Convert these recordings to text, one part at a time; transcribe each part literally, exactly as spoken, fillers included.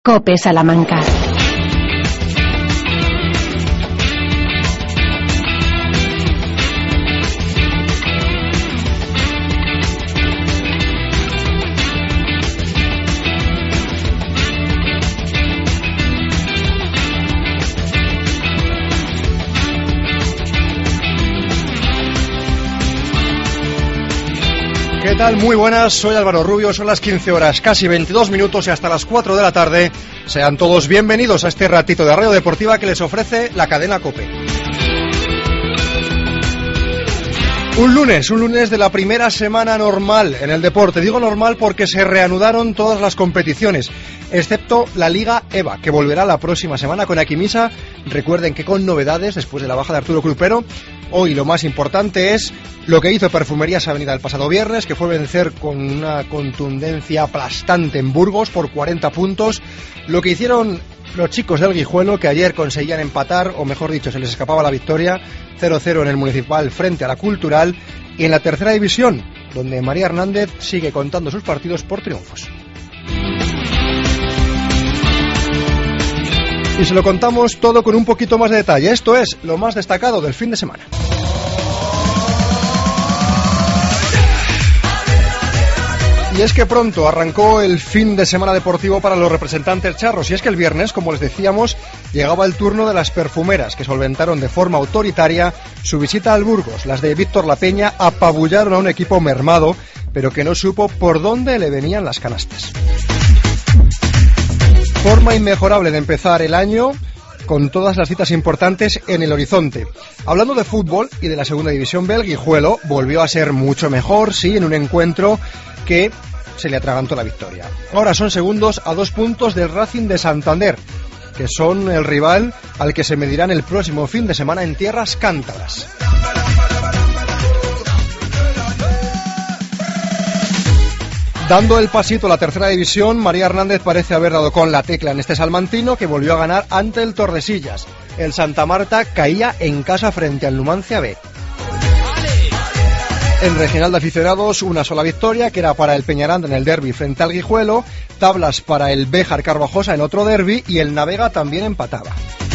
COPE Salamanca. ¿Qué tal? Muy buenas, soy Álvaro Rubio, son las quince horas, casi veintidós minutos y hasta las cuatro de la tarde. Sean todos bienvenidos a este ratito de radio deportiva que les ofrece la cadena COPE. Un lunes, un lunes de la primera semana normal en el deporte. Digo normal porque se reanudaron todas las competiciones, excepto la Liga EVA, que volverá la próxima semana con Aquimisa. Recuerden que con novedades después de la baja de Arturo Crupero. Hoy lo más importante es lo que hizo Perfumerías Avenida el pasado viernes, que fue vencer con una contundencia aplastante en Burgos por cuarenta puntos. Lo que hicieron los chicos del Guijuelo, que ayer conseguían empatar, o mejor dicho, se les escapaba la victoria, cero cero en el Municipal frente a la Cultural. Y en la tercera división, donde María Hernández sigue contando sus partidos por triunfos. Y se lo contamos todo con un poquito más de detalle. Esto es lo más destacado del fin de semana. Y es que pronto arrancó el fin de semana deportivo para los representantes charros. Y es que el viernes, como les decíamos, llegaba el turno de las perfumeras, que solventaron de forma autoritaria su visita al Burgos. Las de Víctor La Peña apabullaron a un equipo mermado, pero que no supo por dónde le venían las canastas. Forma inmejorable de empezar el año, con todas las citas importantes en el horizonte. Hablando de fútbol y de la segunda división B, el Guijuelo volvió a ser mucho mejor, sí, en un encuentro que se le atragantó la victoria. Ahora son segundos a dos puntos del Racing de Santander, que son el rival al que se medirán el próximo fin de semana en tierras cántabras. Dando el pasito a la tercera división, María Hernández parece haber dado con la tecla en este salmantino, que volvió a ganar ante el Tordesillas. El Santa Marta caía en casa frente al Numancia B. En regional de aficionados, una sola victoria, que era para el Peñaranda en el derbi frente al Guijuelo, tablas para el Béjar Carvajosa en otro derbi y el Navega también empataba.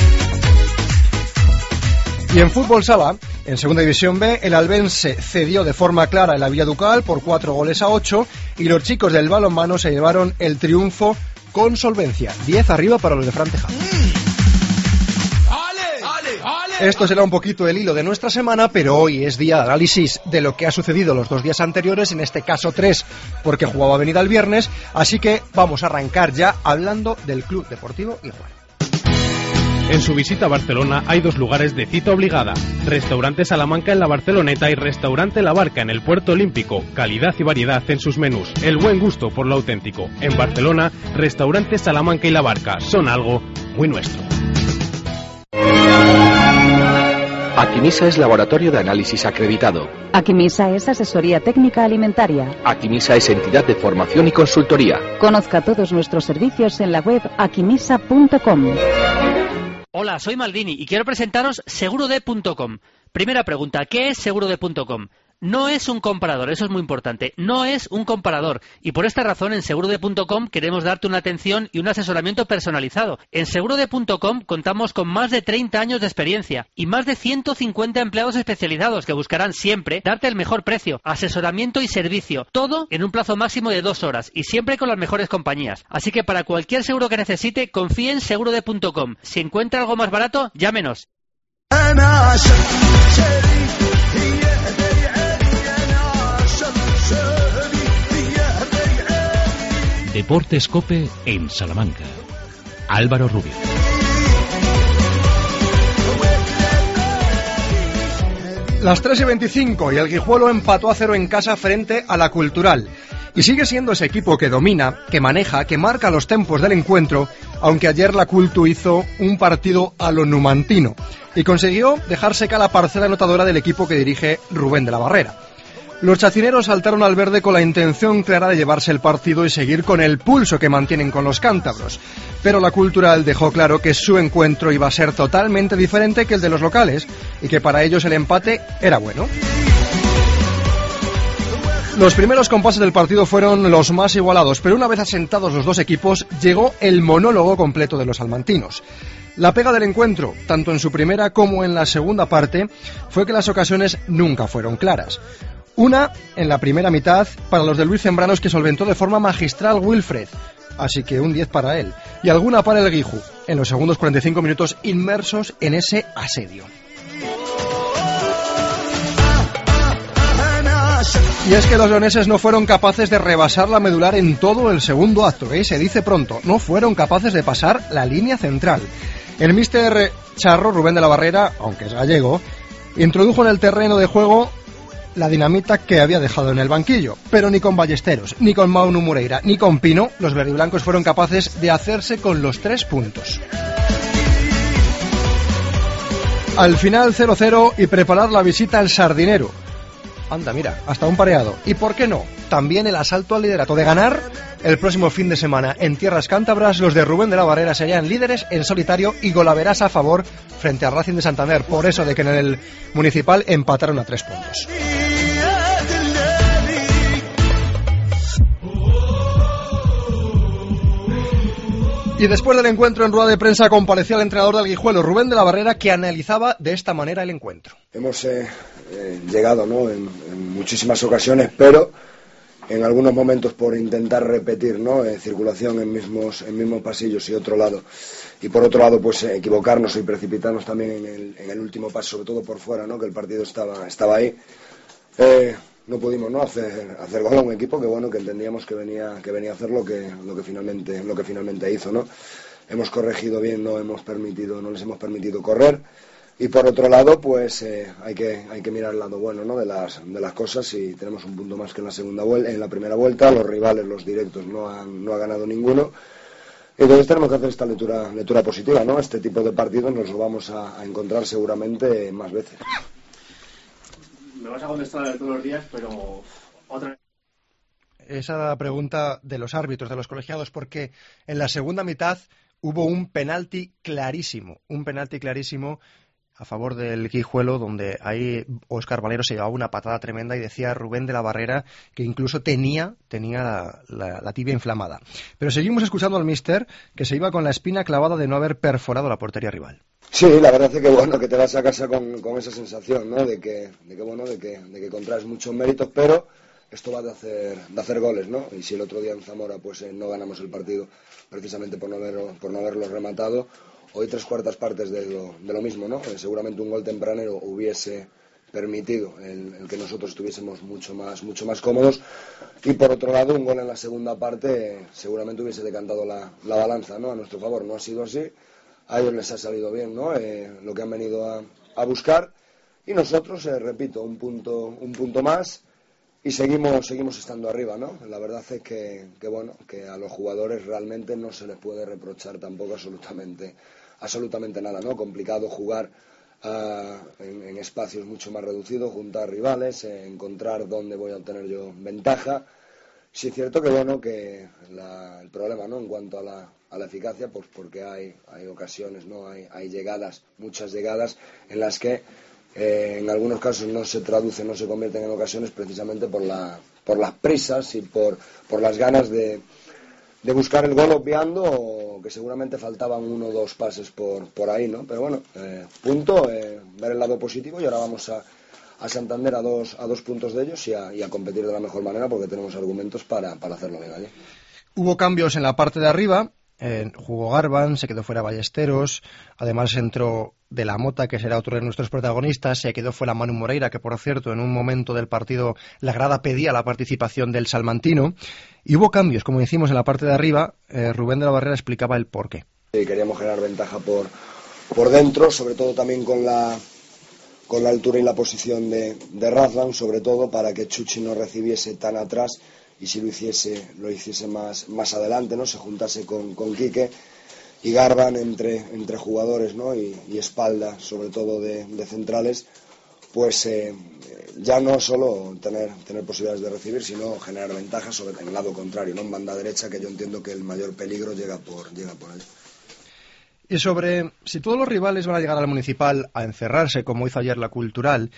Y en fútbol sala, en segunda división B, el Albense cedió de forma clara en la Villa Ducal por cuatro goles a ocho y los chicos del balonmano se llevaron el triunfo con solvencia, diez arriba para los de Fran Tejada. Esto será un poquito el hilo de nuestra semana, pero hoy es día de análisis de lo que ha sucedido los dos días anteriores, en este caso tres, porque jugaba Avenida el viernes, así que vamos a arrancar ya hablando del Club Deportivo Guijuelo. En su visita a Barcelona hay dos lugares de cita obligada: Restaurante Salamanca en la Barceloneta y Restaurante La Barca en el Puerto Olímpico. Calidad y variedad en sus menús, el buen gusto por lo auténtico. En Barcelona, Restaurante Salamanca y La Barca son algo muy nuestro. Aquimisa es laboratorio de análisis acreditado. Aquimisa es asesoría técnica alimentaria. Aquimisa es entidad de formación y consultoría. Conozca todos nuestros servicios en la web aquimisa punto com. Hola, soy Maldini y quiero presentaros segurode punto com. Primera pregunta, ¿qué es segurode punto com? No es un comparador, eso es muy importante, no es un comparador, y por esta razón en segurode punto com queremos darte una atención y un asesoramiento personalizado. En segurode punto com contamos con más de treinta años de experiencia y más de ciento cincuenta empleados especializados que buscarán siempre darte el mejor precio, asesoramiento y servicio, todo en un plazo máximo de dos horas y siempre con las mejores compañías. Así que para cualquier seguro que necesite, confíe en segurode punto com. Si encuentra algo más barato, llámenos. Deportes COPE en Salamanca. Álvaro Rubio. Las tres y veinticinco y el Guijuelo empató a cero en casa frente a la Cultural. Y sigue siendo ese equipo que domina, que maneja, que marca los tempos del encuentro, aunque ayer la Cultu hizo un partido a lo numantino y consiguió dejar seca la parcela anotadora del equipo que dirige Rubén de la Barrera. Los chacineros saltaron al verde con la intención clara de llevarse el partido y seguir con el pulso que mantienen con los cántabros. Pero la Cultural dejó claro que su encuentro iba a ser totalmente diferente que el de los locales y que para ellos el empate era bueno. Los primeros compases del partido fueron los más igualados, pero una vez asentados los dos equipos, llegó el monólogo completo de los salmantinos. La pega del encuentro, tanto en su primera como en la segunda parte, fue que las ocasiones nunca fueron claras. Una, en la primera mitad, para los de Luis Zembranos, que solventó de forma magistral Wilfred, así que un diez para él, y alguna para el Guijú, en los segundos cuarenta y cinco minutos inmersos en ese asedio. Y es que los leoneses no fueron capaces de rebasar la medular en todo el segundo acto, ¿eh? Se dice pronto, no fueron capaces de pasar la línea central. El míster Charro, Rubén de la Barrera, aunque es gallego, introdujo en el terreno de juego la dinamita que había dejado en el banquillo, pero ni con Ballesteros, ni con Maunu Moreira, ni con Pino, los verdiblancos fueron capaces de hacerse con los tres puntos. Al final cero cero y preparar la visita al Sardinero. Anda, mira, hasta un pareado. ¿Y por qué no? También el asalto al liderato. De ganar, el próximo fin de semana en tierras cántabras, los de Rubén de la Barrera serían líderes en solitario y golaveras a favor frente a Racing de Santander. Por eso de que en el municipal empataron a tres puntos. Y después del encuentro, en rueda de prensa compareció el entrenador del Guijuelo, Rubén de la Barrera, que analizaba de esta manera el encuentro. Hemos eh, eh, llegado, ¿no?, en, en muchísimas ocasiones, pero en algunos momentos por intentar repetir, ¿no?, eh, circulación en mismos, en mismos pasillos y otro lado. Y por otro lado, pues eh, equivocarnos y precipitarnos también en el, en el último paso, sobre todo por fuera, ¿no?, que el partido estaba, estaba ahí. Eh, no pudimos no hacer hacer gol a un equipo que bueno que entendíamos que venía que venía a hacer lo que lo que finalmente lo que finalmente hizo, ¿no? Hemos corregido bien, no hemos permitido no les hemos permitido correr, y por otro lado pues eh, hay que hay que mirar el lado bueno, ¿no?, de las de las cosas, y tenemos un punto más que en la segunda vuelta, en la primera vuelta. Los rivales, los directos, no han no ha ganado ninguno. Entonces tenemos que hacer esta lectura lectura positiva, ¿no? Este tipo de partidos nos lo vamos a, a encontrar seguramente más veces. Me vas a contestar todos los días, pero otra vez. Esa pregunta de los árbitros, de los colegiados, porque en la segunda mitad hubo un penalti clarísimo, un penalti clarísimo a favor del Guijuelo, donde ahí Óscar Valero se llevaba una patada tremenda y decía Rubén de la Barrera que incluso tenía, tenía la, la, la tibia inflamada. Pero seguimos escuchando al míster, que se iba con la espina clavada de no haber perforado la portería rival. Sí, la verdad es que bueno, que te vas a casa con, con esa sensación, ¿no?, de que, de que bueno, de que, de que contraes muchos méritos, pero esto va de hacer, de hacer goles, ¿no? Y si el otro día en Zamora pues eh, no ganamos el partido precisamente por no haberlo, por no haberlo rematado, hoy tres cuartas partes de lo, de lo mismo, ¿no? Eh, seguramente un gol tempranero hubiese permitido el, el que nosotros estuviésemos mucho más, mucho más cómodos, y por otro lado un gol en la segunda parte eh, seguramente hubiese decantado la, la balanza, ¿no?, a nuestro favor. No ha sido así. A ellos les ha salido bien, ¿no?, eh, lo que han venido a, a buscar, y nosotros, eh, repito, un punto, un punto más, y seguimos, seguimos estando arriba, ¿no? La verdad es que, que bueno, que a los jugadores realmente no se les puede reprochar tampoco absolutamente, absolutamente nada, ¿no? Complicado jugar uh, en, en espacios mucho más reducidos, juntar rivales, eh, encontrar dónde voy a obtener yo ventaja. Sí es cierto que bueno, que la, el problema, ¿no?, en cuanto a la a la eficacia, pues porque hay hay ocasiones, no hay hay llegadas, muchas llegadas en las que eh, en algunos casos no se traducen, no se convierten en ocasiones precisamente por la por las prisas y por por las ganas de de buscar el gol, obviando o que seguramente faltaban uno o dos pases por por ahí, ¿no? Pero bueno, eh, punto, eh, ver el lado positivo, y ahora vamos a a Santander a dos a dos puntos de ellos y a, y a competir de la mejor manera, porque tenemos argumentos para para hacerlo bien allí. Hubo cambios en la parte de arriba. Eh, jugó Garban, se quedó fuera Ballesteros, además entró De la Mota, que será otro de nuestros protagonistas, se quedó fuera Manu Moreira, que por cierto en un momento del partido la grada pedía la participación del salmantino, y hubo cambios, como decimos, en la parte de arriba. eh, Rubén de la Barrera explicaba el porqué. Sí, queríamos generar ventaja por, por dentro, sobre todo también con la con la altura y la posición de, de Razlan, sobre todo para que Chuchi no recibiese tan atrás, y si lo hiciese lo hiciese más más adelante, ¿no?, se juntase con, con Quique y Garban entre entre jugadores, ¿no?, y, y espalda, sobre todo de, de centrales, pues eh, ya no solo tener tener posibilidades de recibir, sino generar ventajas sobre el lado contrario, ¿no?, en banda derecha, que yo entiendo que el mayor peligro llega por llega por ahí. Y sobre si todos los rivales van a llegar al Municipal a encerrarse, como hizo ayer la Cultural,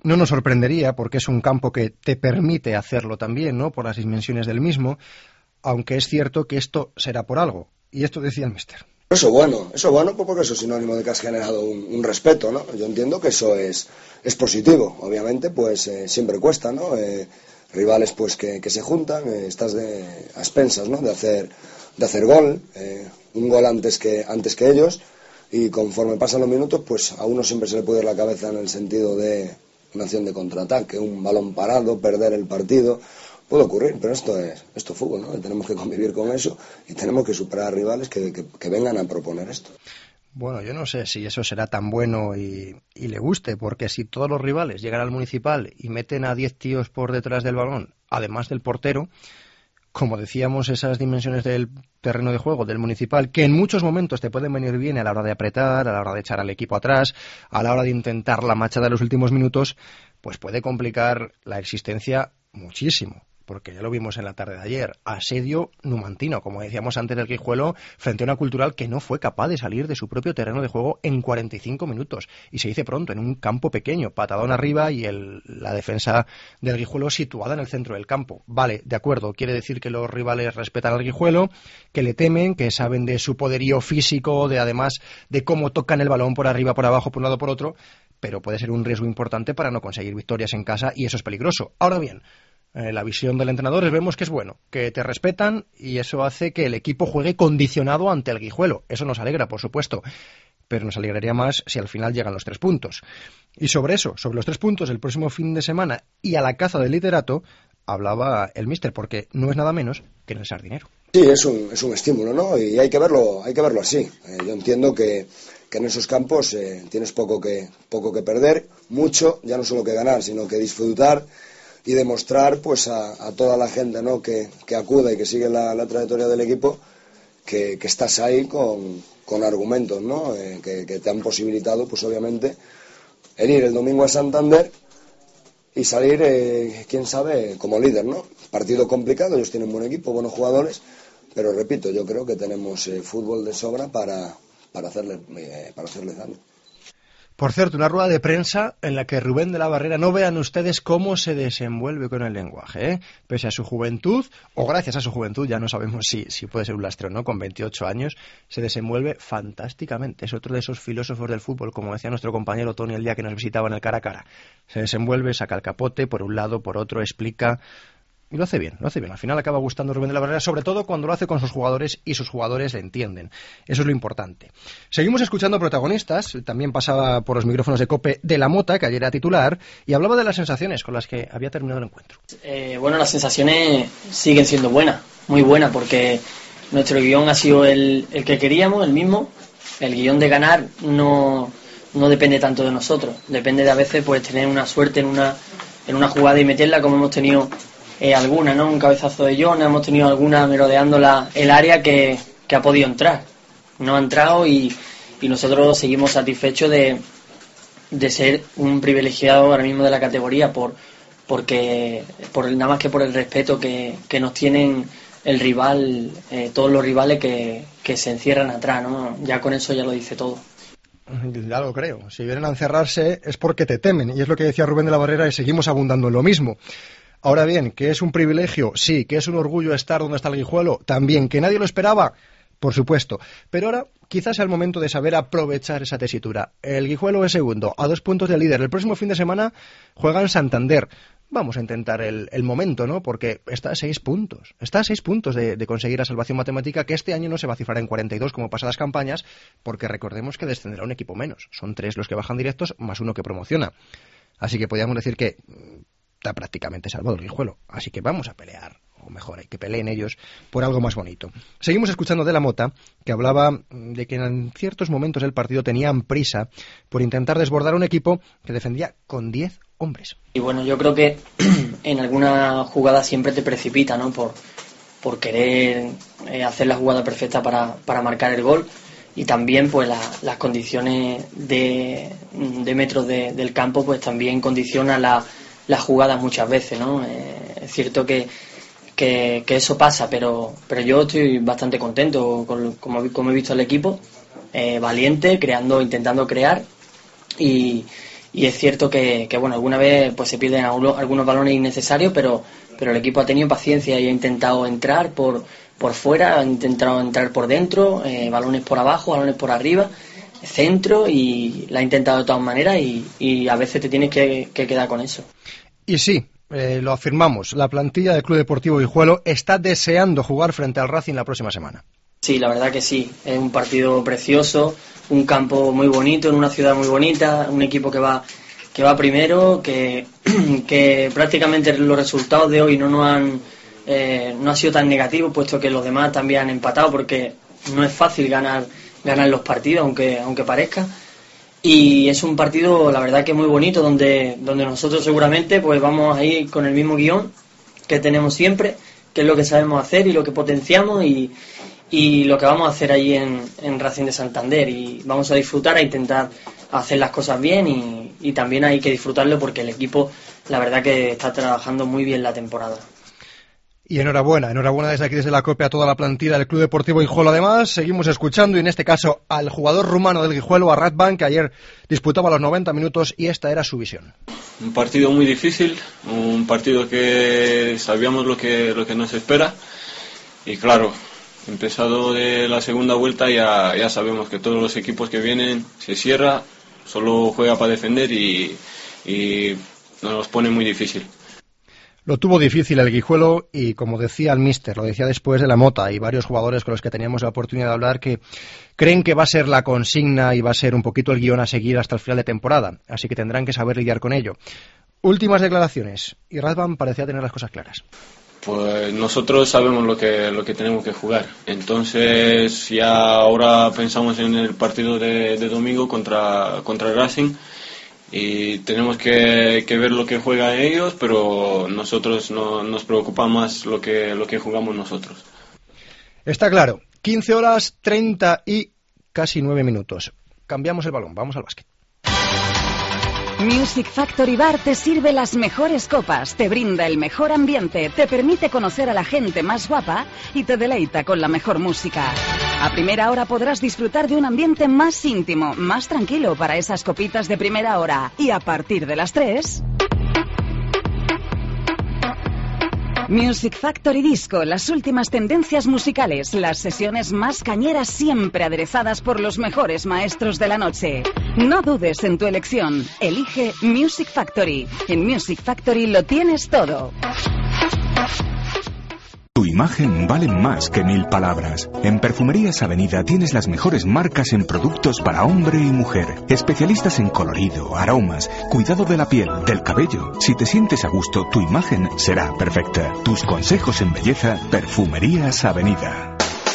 no nos sorprendería porque es un campo que te permite hacerlo también, ¿no? Por las dimensiones del mismo, aunque es cierto que esto será por algo. Y esto decía el míster. Eso bueno, eso bueno porque eso es sinónimo de que has generado un, un respeto, ¿no? Yo entiendo que eso es, es positivo, obviamente, pues eh, siempre cuesta, ¿no? Eh, rivales pues que, que se juntan, eh, estás de, a expensas, ¿no? De hacer, de hacer gol, eh, un gol antes que, antes que ellos, y conforme pasan los minutos, pues a uno siempre se le puede ir la cabeza en el sentido de una acción de contraataque, un balón parado, perder el partido. Puede ocurrir, pero esto es esto es fútbol, ¿no? Y tenemos que convivir con eso y tenemos que superar a rivales que, que, que vengan a proponer esto. Bueno, yo no sé si eso será tan bueno y, y le guste, porque si todos los rivales llegan al Municipal y meten a diez tíos por detrás del balón, además del portero, como decíamos, esas dimensiones del terreno de juego del Municipal, que en muchos momentos te pueden venir bien a la hora de apretar, a la hora de echar al equipo atrás, a la hora de intentar la machada de los últimos minutos, pues puede complicar la existencia muchísimo. Porque ya lo vimos en la tarde de ayer, asedio numantino, como decíamos antes del Guijuelo, frente a una Cultural que no fue capaz de salir de su propio terreno de juego en cuarenta y cinco minutos. Y se dice pronto, en un campo pequeño, patadón arriba y el, la defensa del Guijuelo situada en el centro del campo. Vale, de acuerdo, quiere decir que los rivales respetan al Guijuelo, que le temen, que saben de su poderío físico, de además de cómo tocan el balón por arriba, por abajo, por un lado, por otro, pero puede ser un riesgo importante para no conseguir victorias en casa y eso es peligroso. Ahora bien, Eh, la visión del entrenador vemos que es bueno, que te respetan y eso hace que el equipo juegue condicionado ante el Guijuelo. Eso nos alegra, por supuesto, pero nos alegraría más si al final llegan los tres puntos. Y sobre eso, sobre los tres puntos el próximo fin de semana y a la caza del liderato, hablaba el míster, porque no es nada menos que en el Sardinero. Sí, es un, es un estímulo, ¿no? Y hay que verlo, hay que verlo así. Eh, yo entiendo que, que en esos campos eh, tienes poco que, poco que perder, mucho, ya no solo que ganar, sino que disfrutar y demostrar pues a, a toda la gente, ¿no? que, que acude y que sigue la, la trayectoria del equipo que, que estás ahí con, con argumentos, ¿no? Eh, que, que te han posibilitado pues obviamente el ir el domingo a Santander y salir, eh, quién sabe, como líder, ¿no? Partido complicado, ellos tienen buen equipo, buenos jugadores, pero repito, yo creo que tenemos eh, fútbol de sobra para, para hacerle eh, para hacerle daño. Por cierto, una rueda de prensa en la que Rubén de la Barrera, no vean ustedes cómo se desenvuelve con el lenguaje, ¿eh? Pese a su juventud, o gracias a su juventud, ya no sabemos si, si puede ser un lastre o no, con veintiocho años, se desenvuelve fantásticamente. Es otro de esos filósofos del fútbol, como decía nuestro compañero Tony el día que nos visitaba en el cara a cara. Se desenvuelve, saca el capote, por un lado, por otro, explica. Y lo hace bien, lo hace bien. Al final acaba gustando Rubén de la Barrera, sobre todo cuando lo hace con sus jugadores y sus jugadores le entienden. Eso es lo importante. Seguimos escuchando protagonistas. También pasaba por los micrófonos de COPE de la Mota, que ayer era titular, y hablaba de las sensaciones con las que había terminado el encuentro. Eh, bueno, las sensaciones siguen siendo buenas, muy buenas, porque nuestro guión ha sido el, el que queríamos, el mismo. El guión de ganar no, no depende tanto de nosotros. Depende de a veces pues tener una suerte en una, en una jugada y meterla, como hemos tenido Eh, alguna, ¿no? Un cabezazo de Jona, hemos tenido alguna merodeando la, el área que, que ha podido entrar. No ha entrado y, y nosotros seguimos satisfechos de, de ser un privilegiado ahora mismo de la categoría por porque por el, nada más que por el respeto que, que nos tienen el rival, eh, todos los rivales que, que se encierran atrás, ¿no? Ya con eso ya lo dice todo. Ya lo creo. Si vienen a encerrarse es porque te temen, y es lo que decía Rubén de la Barrera, y seguimos abundando en lo mismo. Ahora bien, ¿que es un privilegio? Sí. ¿Que es un orgullo estar donde está el Guijuelo? También. ¿Que nadie lo esperaba? Por supuesto. Pero ahora quizás sea el momento de saber aprovechar esa tesitura. El Guijuelo es segundo, a dos puntos del líder. El próximo fin de semana juega en Santander. Vamos a intentar el, el momento, ¿no? Porque está a seis puntos. Está a seis puntos de, de conseguir la salvación matemática, que este año no se va a cifrar en cuarenta y dos como pasadas campañas, porque recordemos que descenderá un equipo menos. Son tres los que bajan directos, más uno que promociona. Así que podríamos decir que está prácticamente salvado el Guijuelo, así que vamos a pelear, o mejor, hay que peleen ellos por algo más bonito. Seguimos escuchando de la Mota, que hablaba de que en ciertos momentos del partido tenían prisa por intentar desbordar un equipo que defendía con diez hombres. Y bueno, yo creo que en alguna jugada siempre te precipita, ¿no? Por, por querer eh, hacer la jugada perfecta para, para marcar el gol, y también pues la, las condiciones de, de metros de, del campo pues también condicionan la las jugadas muchas veces, ¿no? Eh, es cierto que, que, que eso pasa, pero pero yo estoy bastante contento con como, como he visto al equipo, eh, valiente, creando, intentando crear y, y es cierto que, que bueno, alguna vez pues se pierden algunos, algunos balones innecesarios, pero, pero el equipo ha tenido paciencia y ha intentado entrar por, por fuera, ha intentado entrar por dentro, eh, balones por abajo, balones por arriba, centro, y la ha intentado de todas maneras, y, y a veces te tienes que, que quedar con eso. Y sí, eh, lo afirmamos, la plantilla del Club Deportivo Guijuelo está deseando jugar frente al Racing la próxima semana. Sí, la verdad que sí, es un partido precioso, un campo muy bonito, en una ciudad muy bonita, un equipo que va que va primero, que, que prácticamente los resultados de hoy no nos han eh, no ha sido tan negativos, puesto que los demás también han empatado, porque no es fácil ganar ganar los partidos, aunque aunque parezca. Y es un partido, la verdad, que muy bonito, donde donde nosotros seguramente pues vamos a ir con el mismo guión que tenemos siempre, que es lo que sabemos hacer y lo que potenciamos, y y lo que vamos a hacer allí en, en Racing de Santander, y vamos a disfrutar, a intentar hacer las cosas bien, y, y también hay que disfrutarlo porque el equipo, la verdad, que está trabajando muy bien la temporada. Y enhorabuena, enhorabuena desde aquí, desde la COPE, a toda la plantilla del Club Deportivo Guijuelo. Además, seguimos escuchando, y en este caso al jugador rumano del Guijuelo, a Radvan, que ayer disputaba los noventa minutos, y esta era su visión. Un partido muy difícil, un partido que sabíamos lo que, lo que nos espera, y claro, empezado de la segunda vuelta ya, ya sabemos que todos los equipos que vienen se cierra, solo juega para defender, y, y nos los pone muy difícil. Lo tuvo difícil el Guijuelo, y como decía el míster, lo decía después de la Mota, y varios jugadores con los que teníamos la oportunidad de hablar, que creen que va a ser la consigna y va a ser un poquito el guión a seguir hasta el final de temporada, así que tendrán que saber lidiar con ello. Últimas declaraciones, y Radvan parecía tener las cosas claras. Pues nosotros sabemos lo que lo que tenemos que jugar, entonces ya ahora pensamos en el partido de, de domingo contra contra Racing, y tenemos que, que ver lo que juegan ellos, pero nosotros no nos preocupa más lo que lo que jugamos nosotros. Está claro, quince horas treinta y casi nueve minutos. Cambiamos el balón, vamos al básquet. Music Factory Bar te sirve las mejores copas, te brinda el mejor ambiente, te permite conocer a la gente más guapa y te deleita con la mejor música. A primera hora podrás disfrutar de un ambiente más íntimo, más tranquilo para esas copitas de primera hora. Y a partir de las tres... Music Factory Disco, las últimas tendencias musicales, las sesiones más cañeras siempre aderezadas por los mejores maestros de la noche. No dudes en tu elección, elige Music Factory. En Music Factory lo tienes todo. Tu imagen vale más que mil palabras. En Perfumerías Avenida tienes las mejores marcas en productos para hombre y mujer. Especialistas en colorido, aromas, cuidado de la piel, del cabello. Si te sientes a gusto, tu imagen será perfecta. Tus consejos en belleza, Perfumerías Avenida.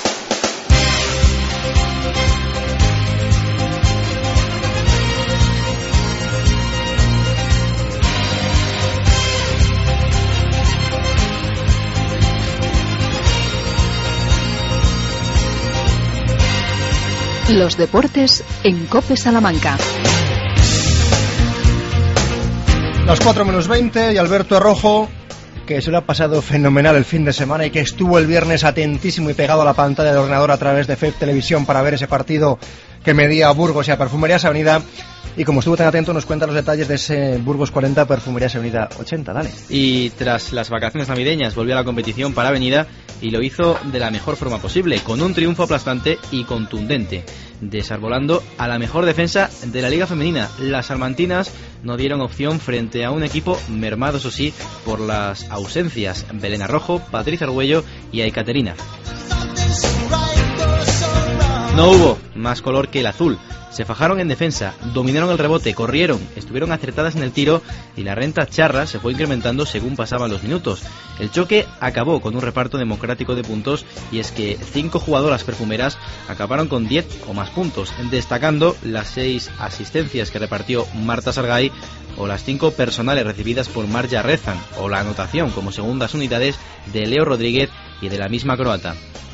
Los deportes en COPE Salamanca. Las cuatro menos veinte, y Alberto Arrojo, que se lo ha pasado fenomenal el fin de semana y que estuvo el viernes atentísimo y pegado a la pantalla del ordenador a través de F E P Televisión para ver ese partido que medía a Burgos y a Perfumerías Avenida. Y como estuvo tan atento, nos cuenta los detalles de ese Burgos cuarenta, Perfumerías Avenida ochenta. Dale. Y tras las vacaciones navideñas volvió a la competición para Avenida, y lo hizo de la mejor forma posible, con un triunfo aplastante y contundente, desarbolando a la mejor defensa de la Liga Femenina. Las salmantinas no dieron opción frente a un equipo mermado, eso sí, por las ausencias: Belén Arrojo, Patricia Argüello y Ekaterina. No hubo más color que el azul. Se fajaron en defensa, dominaron el rebote, corrieron, estuvieron acertadas en el tiro, y la renta charra se fue incrementando según pasaban los minutos. El choque acabó con un reparto democrático de puntos, y es que cinco jugadoras perfumeras acabaron con diez o más puntos, destacando las seis asistencias que repartió Marta Sargay, o las cinco personales recibidas por Marja Rezan, o la anotación como segundas unidades de Leo Rodríguez y de la misma croata.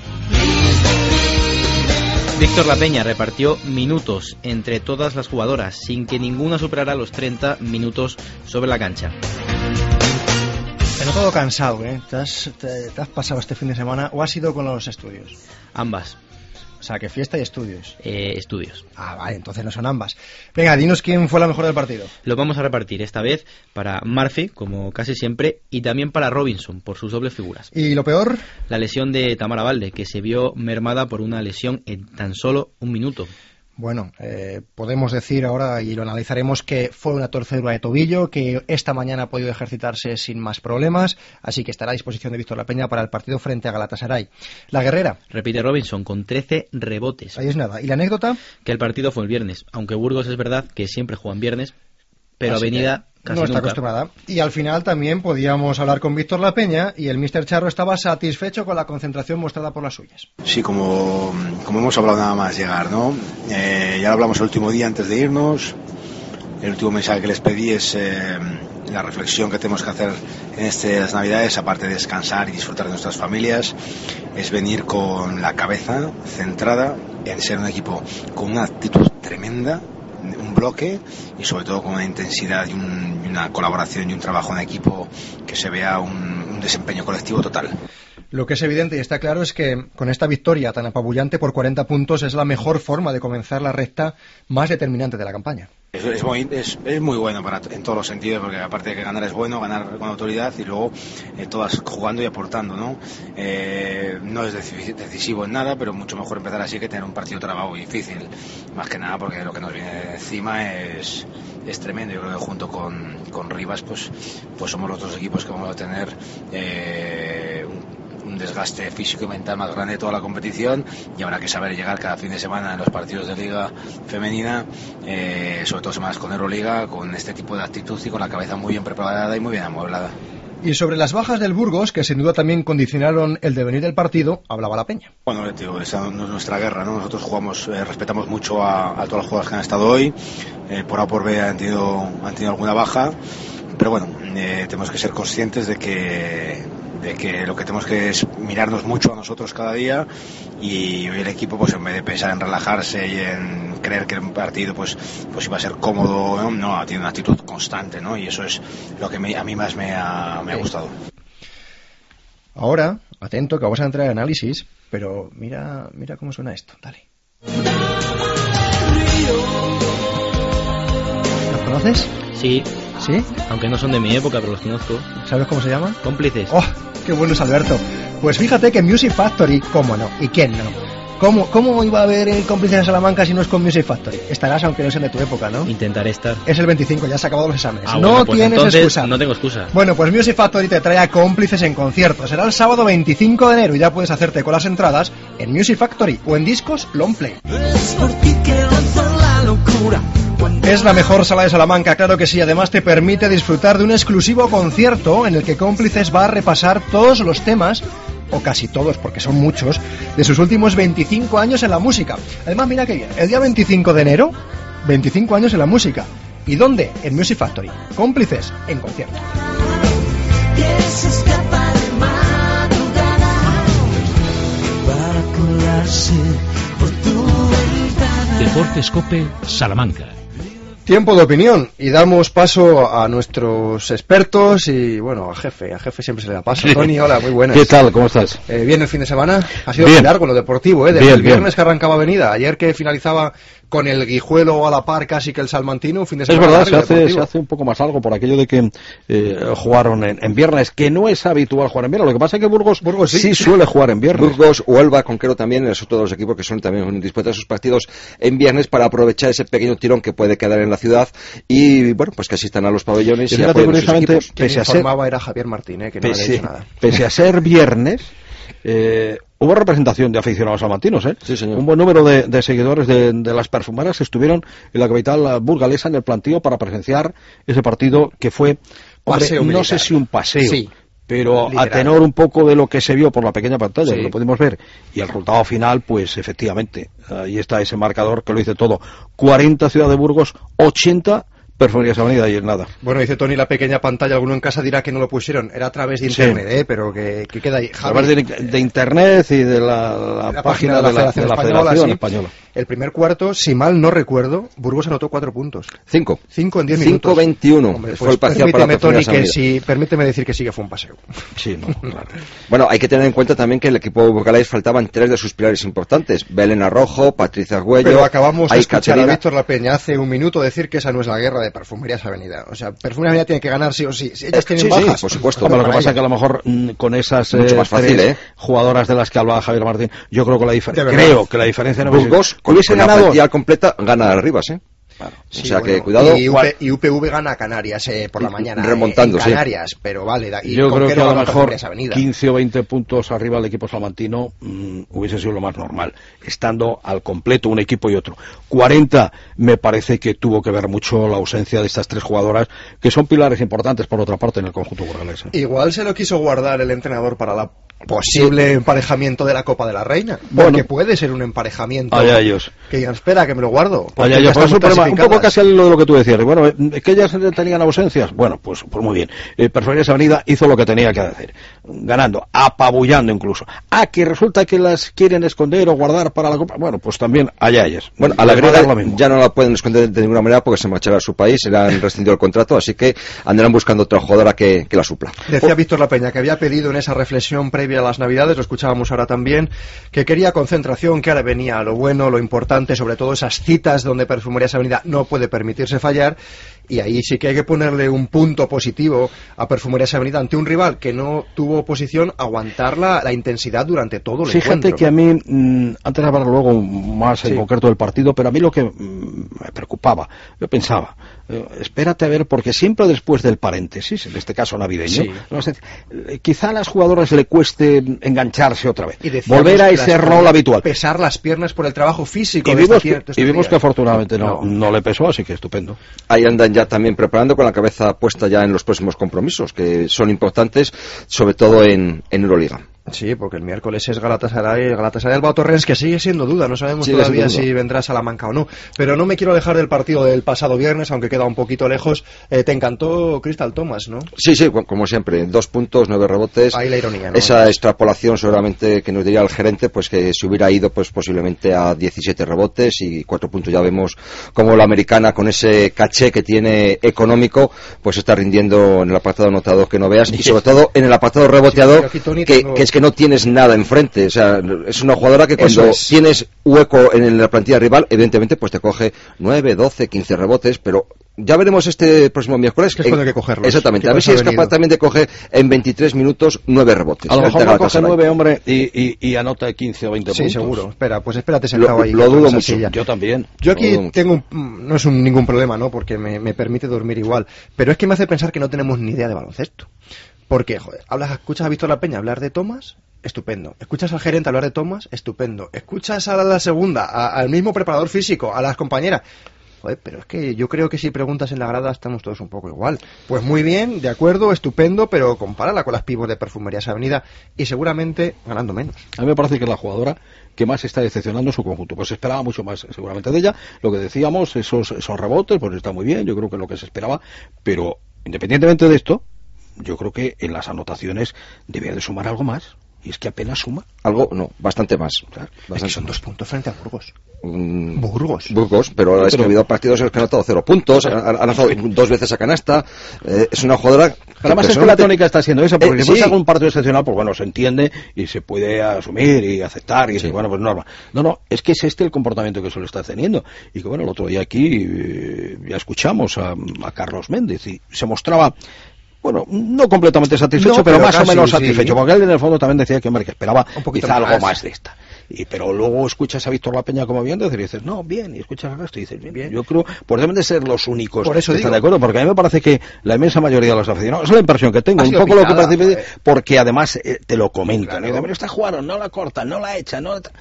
Víctor La Peña repartió minutos entre todas las jugadoras, sin que ninguna superara los treinta minutos sobre la cancha. Te he notado cansado, ¿eh? ¿Te has, te, te has pasado este fin de semana o has ido con los estudios? Ambas. O sea, que fiesta y estudios. Eh, estudios. Ah, vale, entonces no son ambas. Venga, dinos quién fue la mejor del partido. Lo vamos a repartir esta vez para Murphy, como casi siempre, y también para Robinson, por sus dobles figuras. ¿Y lo peor? La lesión de Tamara Valde, que se vio mermada por una lesión en tan solo un minuto. Bueno, eh, podemos decir ahora, y lo analizaremos, que fue una torcedura de tobillo, que esta mañana ha podido ejercitarse sin más problemas, así que estará a disposición de Víctor Lapeña para el partido frente a Galatasaray. La guerrera. Repite Robinson, con trece rebotes. Ahí es nada. ¿Y la anécdota? Que el partido fue el viernes, aunque Burgos es verdad que siempre juegan viernes, pero así Avenida... Casi no está nunca. acostumbrada. Y al final también podíamos hablar con Víctor Lapeña y el míster Charro estaba satisfecho con la concentración mostrada por las suyas. Sí, como, como hemos hablado nada más llegar, ¿no? Eh, ya lo hablamos el último día antes de irnos. El último mensaje que les pedí es eh, la reflexión que tenemos que hacer en estas Navidades, aparte de descansar y disfrutar de nuestras familias, es venir con la cabeza centrada en ser un equipo con una actitud tremenda, un bloque y sobre todo con una intensidad y, un, y una colaboración y un trabajo en equipo que se vea un, un desempeño colectivo total. Lo que es evidente y está claro es que con esta victoria tan apabullante por cuarenta puntos es la mejor forma de comenzar la recta más determinante de la campaña. Es, es, muy, es, es muy bueno para, en todos los sentidos, porque aparte de que ganar es bueno, ganar con autoridad y luego eh, todas jugando y aportando, ¿no? Eh, no es decisivo en nada, pero mucho mejor empezar así que tener un partido trabado y difícil, más que nada porque lo que nos viene encima es, es tremendo. Yo creo que junto con, con Rivas pues, pues somos los dos equipos que vamos a tener eh, un un desgaste físico y mental más grande de toda la competición, y habrá que saber llegar cada fin de semana en los partidos de Liga Femenina, eh, sobre todo semanas con Euroliga, con este tipo de actitud y con la cabeza muy bien preparada y muy bien amueblada. Y sobre las bajas del Burgos, que sin duda también condicionaron el devenir del partido, hablaba Lapeña. Bueno, tío, esa no es nuestra guerra, ¿no? Nosotros jugamos, eh, respetamos mucho a, a todas las jugadoras que han estado hoy, eh, por A por B han tenido, han tenido alguna baja, pero bueno, eh, tenemos que ser conscientes de que de que lo que tenemos que es mirarnos mucho a nosotros cada día, y hoy el equipo, pues en vez de pensar en relajarse y en creer que el partido pues pues iba a ser cómodo, no, no tiene una actitud constante, ¿no? Y eso es lo que me, a mí más me ha, me ha gustado. Ahora, atento, que vamos a entrar en análisis, pero mira, mira cómo suena esto, dale. ¿Los conoces? Sí. ¿Sí? Aunque no son de mi época, pero los conozco. ¿Sabes cómo se llaman? Cómplices. ¡Oh! ¡Qué bueno es Alberto! Pues fíjate que Music Factory, ¿cómo no? ¿Y quién no? ¿Cómo, cómo iba a haber el Cómplices de Salamanca si no es con Music Factory? Estarás, aunque no sea de tu época, ¿no? Intentaré estar. Es el veinticinco, ya has acabado los exámenes. Ah, no bueno, pues tienes entonces excusa. No tengo excusa. Bueno, pues Music Factory te trae a Cómplices en concierto. Será el sábado veinticinco de enero y ya puedes hacerte con las entradas en Music Factory o en discos Longplay. Es por ti que lanzo la locura. Es la mejor sala de Salamanca, claro que sí. Además te permite disfrutar de un exclusivo concierto en el que Cómplices va a repasar todos los temas, o casi todos porque son muchos, de sus últimos veinticinco años en la música. Además, mira qué bien, el día veinticinco de enero, veinticinco años en la música. ¿Y dónde? En Music Factory. Cómplices en concierto. Deportes Cope, Salamanca. Tiempo de opinión y damos paso a nuestros expertos y bueno, a jefe, a jefe siempre se le da paso. Tony, hola, muy buenas. ¿Qué tal? ¿Cómo estás? Eh, bien el fin de semana, ha sido bien. muy largo lo deportivo, ¿eh? Desde Bien, el viernes bien. que arrancaba Avenida, ayer que finalizaba con el Guijuelo a la par casi que el Salmantino, un fin de Es semana verdad, se largo, hace, deportivo. se hace un poco más algo por aquello de que eh, jugaron en, en viernes, que no es habitual jugar en viernes. Lo que pasa es que Burgos, Burgos sí. sí suele jugar en viernes. Burgos, Huelva, Conquero también, esos todos los equipos que son también dispuestan a sus partidos en viernes para aprovechar ese pequeño tirón que puede quedar en la ciudad y bueno, pues que asistan a los pabellones Y y fíjate, apoyen a sus curiosamente, equipos. Quien pese a ser, informaba era Javier Martín, ¿eh? Que no pese, había dicho nada. pese a ser viernes, eh, hubo representación de aficionados salmantinos, ¿eh? Sí, señor. Un buen número de, de seguidores de, de las perfumeras estuvieron en la capital burgalesa en el plantío para presenciar ese partido que fue, hombre, Paseo no militar. sé si un paseo, Sí. pero Literal. a tenor un poco de lo que se vio por la pequeña pantalla, Sí. que lo pudimos ver, y el resultado final, pues efectivamente, ahí está ese marcador que lo dice todo. cuarenta Ciudad de Burgos, ochenta Perfumerías Avenida y nada. Bueno, dice Tony, la pequeña pantalla, alguno en casa dirá que no lo pusieron, era a través de internet, sí. eh, pero que, que queda ahí. Javi, a través de, de internet y de la, la, la página, página de la, de la, de la Federación, Federación sí. Española. El primer cuarto, si mal no recuerdo, Burgos anotó cuatro puntos. Cinco. Cinco en diez minutos. Cinco veintiuno. Hombre, pues fue el permíteme, Tony, que si, permíteme decir que sí que fue un paseo. Sí, no, claro. Bueno, hay que tener en cuenta también que el equipo burgalés faltaban tres de sus pilares importantes. Belén Arrojo, Patricia Argüello. Pero acabamos de escuchar Caterina. a Víctor La Peña hace un minuto decir que esa no es la guerra de Perfumerías Avenida. O sea, Perfumerías Avenida tiene que ganar sí o sí. Si ellas tienen sí, bajas. Sí, por supuesto. Bueno, lo que pasa es que a lo mejor con esas Mucho más fácil, tres ¿eh? jugadoras de las que hablaba Javier Martín, yo creo que la diferencia, creo que la diferencia no Burgos, con, hubiese con ganado la completa, gana a Rivas, ¿eh? Claro. O Sí, sea bueno, que cuidado. Y, U P, y U P V gana a Canarias eh, por la mañana. Remontando, eh, en Canarias, sí. Pero vale. Da, y yo creo que no a lo mejor Avenida? quince o veinte puntos arriba del equipo salmantino mmm, hubiese sido lo más normal, estando al completo un equipo y otro. cuarenta me parece que tuvo que ver mucho la ausencia de estas tres jugadoras, que son pilares importantes por otra parte en el conjunto burgalés. ¿eh? Igual se lo quiso guardar el entrenador para la posible emparejamiento de la Copa de la Reina. Bueno, porque puede ser un emparejamiento. Allá ellos. Que digan, espera, que me lo guardo. Allá ellos. Por eso, problema, un poco casi lo de lo que tú decías. Bueno, que ellas tenían ausencias. Bueno, pues, pues muy bien. Eh, Perfumerías Avenida hizo lo que tenía que hacer. Ganando, apabullando incluso. Ah, que resulta que las quieren esconder o guardar para la Copa. Bueno, pues también allá ellas. Bueno, a la griega ya no la pueden esconder de ninguna manera porque se marchará a su país, se le han rescindido el contrato, así que andarán buscando otra jugadora que, que la supla. Decía oh. Víctor La Peña que había pedido en esa reflexión previa a las Navidades, lo escuchábamos ahora también, que quería concentración, que ahora venía lo bueno, lo importante, sobre todo esas citas donde Perfumerías Avenida no puede permitirse fallar, y ahí sí que hay que ponerle un punto positivo a Perfumerías Avenida ante un rival que no tuvo oposición, aguantar la, la intensidad durante todo el Fíjate encuentro. que a mí, mmm, antes de hablar luego más sí. en concreto del partido, pero a mí lo que mmm, me preocupaba, yo pensaba, eh, espérate a ver, porque siempre después del paréntesis, en este caso navideño, sí. no sé, eh, quizá a las jugadoras le cueste engancharse otra vez, volver a ese rol habitual. Pesar las piernas por el trabajo físico. Y de vimos, esta, que, y vimos que afortunadamente no, no. no le pesó, así que estupendo. Ahí andan ya también preparando con la cabeza puesta ya en los próximos compromisos, que son importantes, sobre todo en, en Euroliga. Sí, porque el miércoles es Galatasaray, Galatasaray Alba Torrens, que sigue siendo duda, no sabemos sigue todavía si vendrá Salamanca o no. Pero no me quiero alejar del partido del pasado viernes, aunque queda un poquito lejos. Eh, te encantó Crystal Thomas, ¿no? Sí, sí, como siempre, dos puntos, nueve rebotes. Ahí la ironía, ¿no? Esa extrapolación seguramente que nos diría el gerente, pues que si hubiera ido pues posiblemente a diecisiete rebotes y cuatro puntos. Ya vemos como la americana, con ese caché que tiene económico, pues está rindiendo en el apartado anotador que no veas, y sobre todo en el apartado reboteador, sí, que, tengo... que es que no tienes nada enfrente. O sea, es una jugadora que cuando es. tienes hueco en la plantilla rival, evidentemente pues te coge nueve, doce, quince rebotes, pero ya veremos este próximo miércoles. Que es cuando hay que cogerlos. Exactamente, a ver si es capaz también de coger en veintitrés minutos nueve rebotes. A lo mejor no coge nueve, hombre, y, y, y anota quince o veinte sí, puntos. Sí, seguro. Espera, pues espérate sentado lo, ahí. Lo dudo mucho. Silla. Yo también. Yo aquí tengo un, no es un, ningún problema, ¿no? Porque me, me permite dormir igual. Pero es que me hace pensar que no tenemos ni idea de baloncesto. Porque, joder, hablas, escuchas a Víctor La Peña hablar de Thomas, estupendo. Escuchas al gerente hablar de Thomas, estupendo. Escuchas a la, la segunda, a, al mismo preparador físico, a las compañeras. Joder, pero es que yo creo que si preguntas en la grada estamos todos un poco igual. Pues muy bien, de acuerdo, estupendo, pero compárala con las pibos de Perfumerías Avenida y seguramente ganando menos. A mí me parece que es la jugadora que más está decepcionando en su conjunto. Pues se esperaba mucho más seguramente de ella. Lo que decíamos, esos, esos rebotes, pues está muy bien, yo creo que es lo que se esperaba, pero independientemente de esto, yo creo que en las anotaciones debía de sumar algo más. Y es que apenas suma. Algo, no, bastante más. Claro, bastante es que son más. Dos puntos frente a Burgos. Mm, Burgos. Burgos, pero ahora es que ha habido partidos en los que ha anotado cero puntos, ha anotado dos veces a canasta. Eh, es una jugadora. Además es que la tónica está siendo esa, porque eh, si fuese sí. algún partido excepcional, pues bueno, se entiende y se puede asumir y aceptar y sí. bueno, pues normal. No, no, es que es este el comportamiento que suele estar teniendo. Y que bueno, el otro día aquí eh, ya escuchamos a, a Carlos Méndez y se mostraba. Bueno, no completamente satisfecho, no, pero, pero más casi, o menos satisfecho, sí. Porque él en el fondo también decía que, hombre, que esperaba quizá algo más de esta. Y, pero luego escuchas a Víctor La Peña como bien decir, y dices, no, bien, y escuchas al resto y dices, bien, bien. Yo creo, pues deben de ser los únicos Por eso que digo. están de acuerdo, porque a mí me parece que la inmensa mayoría de los aficionados, es la impresión que tengo, un poco picada, lo que parece, porque además eh, te lo comentan, claro. ¿no? Esta jugaron, no la cortan, no la echan, no la...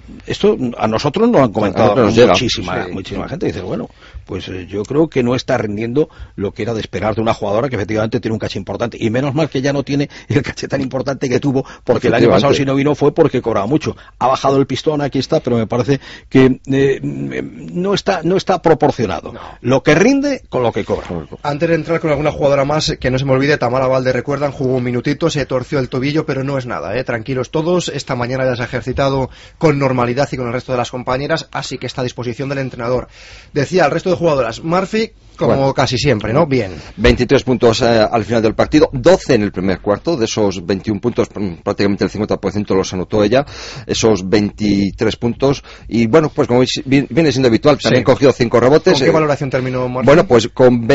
esto a nosotros nos han comentado nos muchísima, llega. muchísima sí. gente. Dice, bueno, pues eh, yo creo que no está rindiendo lo que era de esperar de una jugadora que efectivamente tiene un caché importante. Y menos mal que ya no tiene el caché tan importante que tuvo, porque el año pasado si no vino fue porque cobraba mucho. Ha bajado el pistón, aquí está, pero me parece que eh, no está no está proporcionado. No. Lo que rinde con lo que cobra. Antes de entrar con alguna jugadora más, que no se me olvide, Tamara Valde, recuerdan, jugó un minutito, se torció el tobillo, pero no es nada, ¿eh? Tranquilos todos, esta mañana ya se ha ejercitado con normalidad y con el resto de las compañeras, así que está a disposición del entrenador. Decía, el resto de jugadoras, Murphy, como bueno, casi siempre, ¿no? Bien. veintitrés puntos eh, al final del partido, doce en el primer cuarto, de esos veintiún puntos, prácticamente el cincuenta por ciento los anotó ella, esos veintitrés puntos, y bueno, pues como viene siendo habitual, también sí. cogió cinco rebotes. ¿Con qué eh, valoración terminó Murphy? Bueno, pues con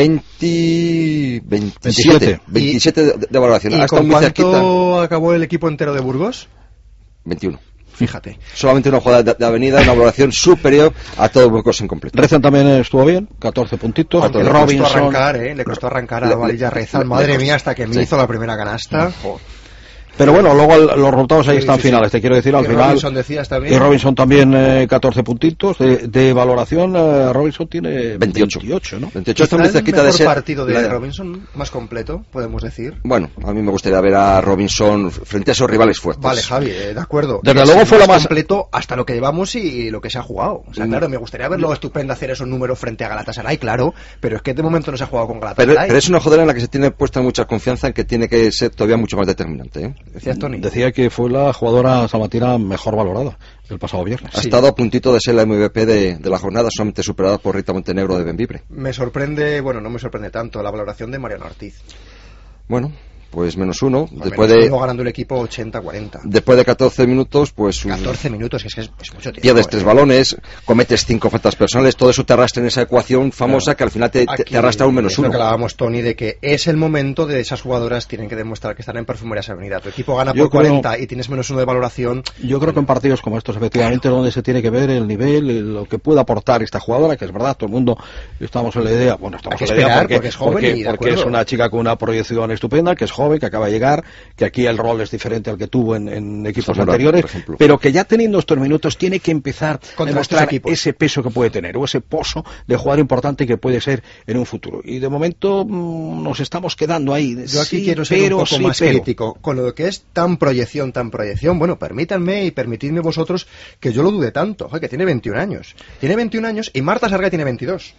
veinte, veintisiete, veintisiete de, de valoración. ¿Y Hasta con muy cuánto cerquita. Acabó el equipo entero de Burgos? veintiuno. Fíjate. Solamente una jugada de, de avenida, una valoración superior a todo Burgos en completo. Rezan también estuvo bien, catorce puntitos. Aunque le Robinson... costó arrancar, ¿eh? Le costó arrancar a Valilla Rezan, madre mía, hasta que me sí. hizo la primera canasta. Oh. Pero bueno, luego el, los resultados ahí sí, están sí, finales, sí. te quiero decir, al y final. Robinson decías también. Y Robinson también eh, catorce puntitos. De, de valoración, eh, Robinson tiene veintiocho, veintiocho ¿no? veintiocho está muy cerquita de ser. ¿El mejor partido de la... Robinson más completo, podemos decir? Bueno, a mí me gustaría ver a Robinson frente a esos rivales fuertes. Vale, Javi, eh, de acuerdo. Desde luego fue lo más completo hasta lo que llevamos y lo que se ha jugado. O sea, mm. claro, me gustaría verlo estupendo hacer esos números frente a Galatasaray, claro, pero es que de momento no se ha jugado con Galatasaray. Pero, pero es una jodera en la que se tiene puesta mucha confianza en que tiene que ser todavía mucho más determinante, ¿eh? Decías, Tony. Decía que fue la jugadora salmantina mejor valorada el pasado viernes. Ha sí. estado a puntito de ser la M V P de, de la jornada, solamente superada por Rita Montenegro de Bembibre. Me sorprende, bueno, no me sorprende tanto la valoración de Mariano Ortiz. Bueno, pues menos uno. Al después menos de ganando el equipo ochenta a cuarenta. Después de catorce minutos, pues catorce minutos, es que es, es mucho tiempo. Pierdes tres eh. balones, cometes cinco faltas personales, todo eso te arrastra en esa ecuación famosa claro. que al final te, te, te arrastra un menos es uno. Lo que hablábamos, Tony, de que es el momento de esas jugadoras tienen que demostrar que están en Perfumerías Avenida. Tu equipo gana yo por creo, cuarenta y tienes menos uno de valoración. Yo creo que en partidos como estos, efectivamente, claro. donde se tiene que ver el nivel, el, lo que puede aportar esta jugadora, que es verdad, todo el mundo estamos en la idea, bueno, estamos en la idea porque, porque es joven porque, y porque es una chica con una proyección estupenda, que es joven, que acaba de llegar, que aquí el rol es diferente al que tuvo en, en equipos Zamora, anteriores, pero que ya teniendo estos minutos tiene que empezar a demostrar ese peso que puede tener, o ese pozo de jugador importante que puede ser en un futuro. Y de momento mmm, nos estamos quedando ahí. Yo aquí sí, quiero ser pero, un poco sí, más pero. crítico. Con lo que es tan proyección, tan proyección, bueno, permítanme y permitidme vosotros que yo lo dude tanto, que tiene veintiún años. Tiene veintiún años y Marta Sargay tiene veintidós.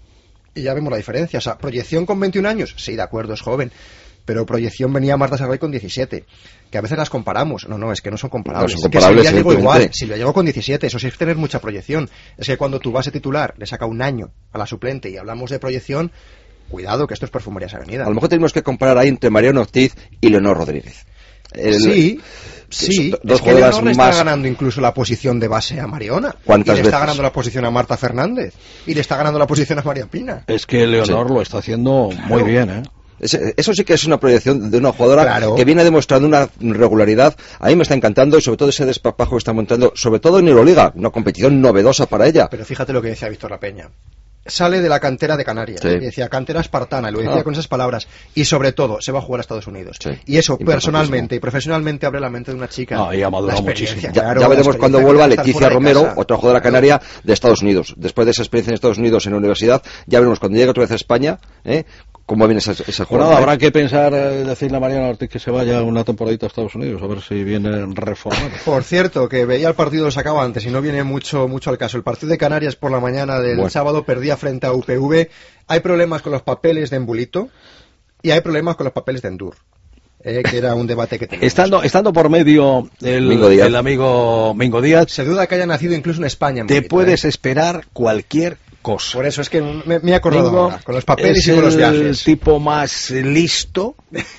Y ya vemos la diferencia. O sea, proyección con veintiún años, sí, de acuerdo, es joven. Pero proyección venía Marta Sargay con diecisiete, que a veces las comparamos. No, no, es que no son comparables. No son comparables, es que Silvia llegó igual, Silvia llegó con diecisiete, eso sí es tener mucha proyección. Es que cuando tu base titular le saca un año a la suplente y hablamos de proyección, cuidado que esto es Perfumerías Avenida. A lo mejor tenemos que comparar ahí entre Mariano Ortiz y Leonor Rodríguez. El, sí, sí, dos es que Leonor le más... está ganando incluso la posición de base a Mariona. ¿Cuántas y le veces? está ganando la posición a Marta Fernández. Y le está ganando la posición a María Pina. Es que Leonor sí. lo está haciendo muy bien, ¿eh? Eso sí que es una proyección de una jugadora claro. que viene demostrando una regularidad. A mí me está encantando y sobre todo ese desparpajo que está montando, sobre todo en Euroliga, una competición novedosa para ella. Pero fíjate lo que decía Víctor La Peña. Sale de la cantera de Canarias, sí. y decía cantera espartana, y lo decía ah. con esas palabras, y sobre todo se va a jugar a Estados Unidos, sí. y eso personalmente y profesionalmente abre la mente de una chica. No, ella ha madurado muchísimo. Ya, claro, ya veremos cuando vuelva Leticia Romero, otra jugadora canaria de Estados Unidos. Después de esa experiencia en Estados Unidos en la universidad, ya veremos cuando llegue otra vez a España, ¿eh? cómo viene esa, esa jugada. Bueno, habrá que pensar, eh, decirle a Mariano Ortiz que se vaya una temporadita a Estados Unidos, a ver si viene reformado. Por cierto, que veía el partido, lo sacaba antes y no viene mucho mucho al caso. El partido de Canarias por la mañana del bueno. sábado perdía frente a U P V. Hay problemas con los papeles de Embulito y hay problemas con los papeles de Endur. Eh, que era un debate que teníamos. Estando, estando por medio el, el amigo Mingo Díaz, se duda que haya nacido incluso en España. Te Embulito, puedes ¿eh? esperar cualquier cosa. Por eso es que me, me he acordado Mingo ahora, con los papeles es y con los viajes. El tipo más listo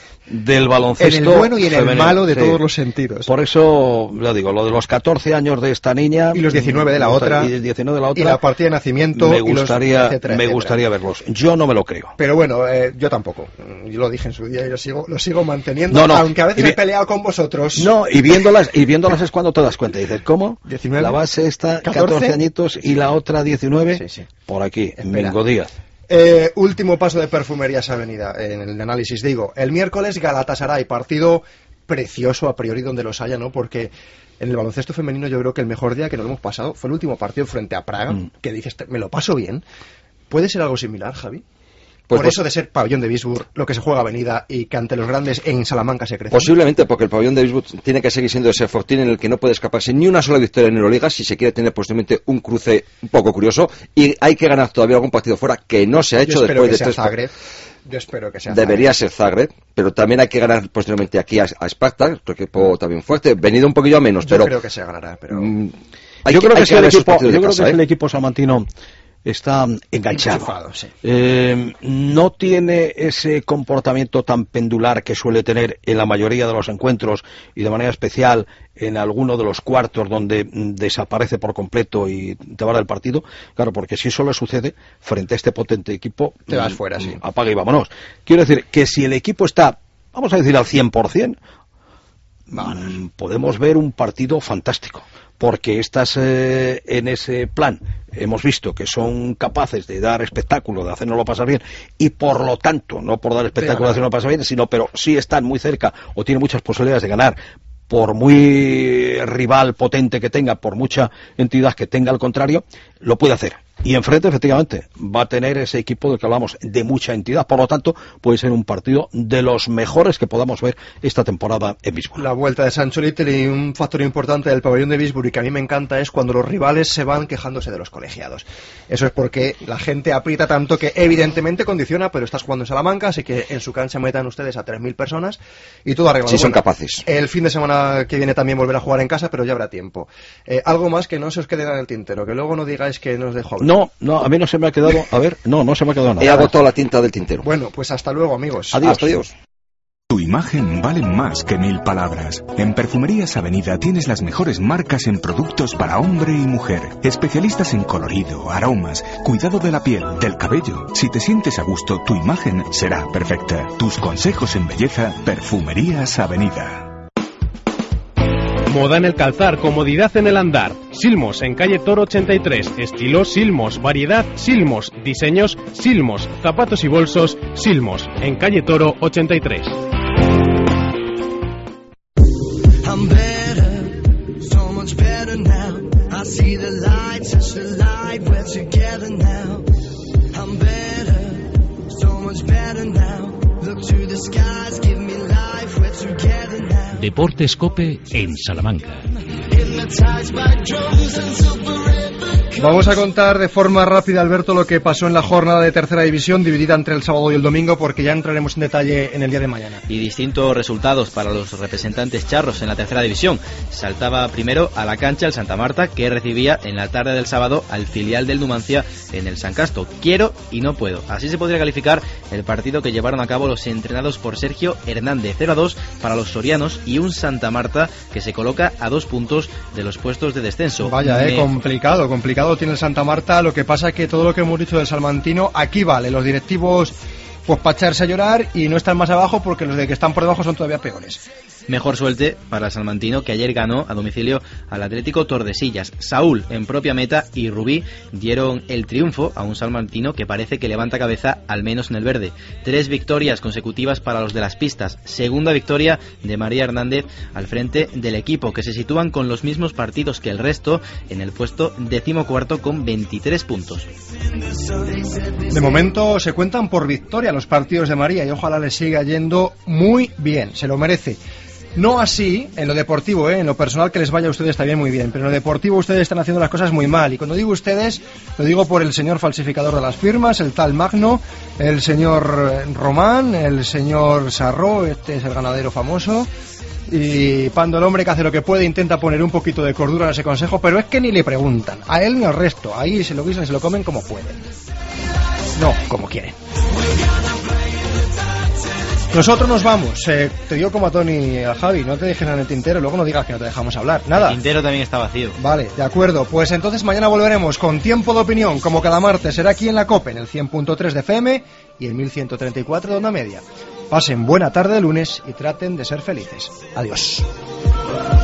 del baloncesto en el bueno y en femenino. el malo de sí. todos los sentidos. Por eso, lo digo, lo de los catorce años de esta niña y los diecinueve de la otra y, diecinueve de la, otra, y la partida de nacimiento me gustaría, y los, etcétera, me etcétera. gustaría verlos. Yo no me lo creo. Pero bueno, eh, yo tampoco. Yo lo dije en su día y lo sigo, lo sigo manteniendo, no, no. aunque a veces vi- he peleado con vosotros. No, y viéndolas, y viéndolas es cuando te das cuenta. Dices, ¿cómo? diecinueve, la base está catorce, catorce añitos y la otra diecinueve. Sí, sí. Por aquí, Espera. Mingo Díaz. Eh, último paso de Perfumerías Avenida en el análisis, digo, el miércoles Galatasaray, partido precioso a priori donde los haya, ¿no? Porque en el baloncesto femenino yo creo que el mejor día que nos hemos pasado fue el último partido frente a Praga, mm. que dices, me lo paso bien. ¿Puede ser algo similar, Javi? Pues por pues, eso de ser pabellón de Wisburg, lo que se juega Avenida y que ante los grandes en Salamanca se crece. Posiblemente, porque el pabellón de Wisburg tiene que seguir siendo ese fortín en el que no puede escaparse ni una sola victoria en Euroliga si se quiere tener posiblemente un cruce un poco curioso, y hay que ganar todavía algún partido fuera que no se ha hecho. Yo después que de sea tres Zagreb. Yo espero que sea Debería Zagreb. ser Zagreb, pero también hay que ganar posteriormente aquí a, a Spartak, otro equipo también fuerte, venido un poquillo a menos, yo pero creo que se ganará, pero mm, yo que, creo que, que, el equipo, yo creo casa, que ¿eh? el equipo salmantino está enganchado. Enchufado, sí. eh, no tiene ese comportamiento tan pendular que suele tener en la mayoría de los encuentros, y de manera especial en alguno de los cuartos donde mm, desaparece por completo y te va del partido. Claro, porque si eso le sucede frente a este potente equipo, te vas mm, fuera, sí. Apaga y vámonos. Quiero decir que si el equipo está, vamos a decir, al cien por ciento, mm, podemos ver un partido fantástico. Porque estas eh, en ese plan hemos visto que son capaces de dar espectáculo, de hacernoslo pasar bien, y por lo tanto, no por dar espectáculo de hacernoslo pasar bien, sino pero sí están muy cerca o tienen muchas posibilidades de ganar, por muy rival potente que tenga, por mucha entidad que tenga al contrario, lo puede hacer. Y enfrente, efectivamente, va a tener ese equipo del que hablamos, de mucha entidad. Por lo tanto, puede ser un partido de los mejores que podamos ver esta temporada en Wisburg. La vuelta de Sancho Little, y un factor importante del pabellón de Wisburg y que a mí me encanta es cuando los rivales se van quejándose de los colegiados. Eso es porque la gente aprieta tanto que evidentemente condiciona, pero estás jugando en Salamanca, así que en su cancha metan ustedes a tres mil personas y todo arreglado. Sí, son bueno, capaces. El fin de semana que viene también volver a jugar en casa, pero ya habrá tiempo. Eh, algo más que no se os quede en el tintero, que luego no digáis que nos dejo hablar. No, no, a mí no se me ha quedado, a ver, no, no se me ha quedado nada. He agotado la tinta del tintero. Bueno, pues hasta luego, amigos. Adiós, adiós. Tu imagen vale más que mil palabras. En Perfumerías Avenida tienes las mejores marcas en productos para hombre y mujer. Especialistas en colorido, aromas, cuidado de la piel, del cabello. Si te sientes a gusto, tu imagen será perfecta. Tus consejos en belleza, Perfumerías Avenida. Moda en el calzar, comodidad en el andar. Silmos en calle Toro ochenta y tres. Estilo Silmos, variedad Silmos, diseños Silmos, zapatos y bolsos Silmos en calle Toro ochenta y tres. I'm better, so much better now. I see the light, touch the light, we're together now. I'm better, so much better now. Look to the skies, give me life, we're together now. Deportes Cope en Salamanca. Vamos a contar de forma rápida, Alberto, lo que pasó en la jornada de tercera división, dividida entre el sábado y el domingo, porque ya entraremos en detalle en el día de mañana. Y distintos resultados para los representantes charros en la tercera división. Saltaba primero a la cancha el Santa Marta, que recibía en la tarde del sábado al filial del Numancia en el San Casto. Quiero y no puedo. Así se podría calificar el partido que llevaron a cabo los entrenados por Sergio Hernández. cero a dos para los sorianos y un Santa Marta que se coloca a dos puntos de los puestos de descenso. Vaya, eh, Me... complicado, complicado tiene el Santa Marta. Lo que pasa es que todo lo que hemos dicho del salmantino aquí vale. Los directivos, pues para echarse a llorar, y no están más abajo porque los de que están por debajo son todavía peores. Mejor suerte para el salmantino, que ayer ganó a domicilio al Atlético Tordesillas. Saúl en propia meta y Rubí dieron el triunfo a un salmantino que parece que levanta cabeza, al menos en el verde. Tres victorias consecutivas para los de las pistas. Segunda victoria de María Hernández al frente del equipo, que se sitúan con los mismos partidos que el resto en el puesto decimocuarto con veintitrés puntos. De momento se cuentan por victoria los partidos de María y ojalá les siga yendo muy bien, se lo merece. No así en lo deportivo, ¿eh? En lo personal que les vaya a ustedes también muy bien, pero en lo deportivo ustedes están haciendo las cosas muy mal, y cuando digo ustedes, lo digo por el señor falsificador de las firmas, el tal Magno, el señor Román, el señor Sarro, este es el ganadero famoso, y Pando, el hombre que hace lo que puede, intenta poner un poquito de cordura en ese consejo, pero es que ni le preguntan, a él ni al resto, ahí se lo guisan y se lo comen como pueden, no como quieren. Nosotros nos vamos, eh, te digo como a Tony y a Javi, no te dejes en el tintero, luego no digas que no te dejamos hablar, nada. El tintero también está vacío. Vale, de acuerdo, pues entonces mañana volveremos con Tiempo de Opinión, como cada martes, será aquí en la COPE, en el cien punto tres de F M y el mil ciento treinta y cuatro de onda media. Pasen buena tarde de lunes y traten de ser felices. Adiós.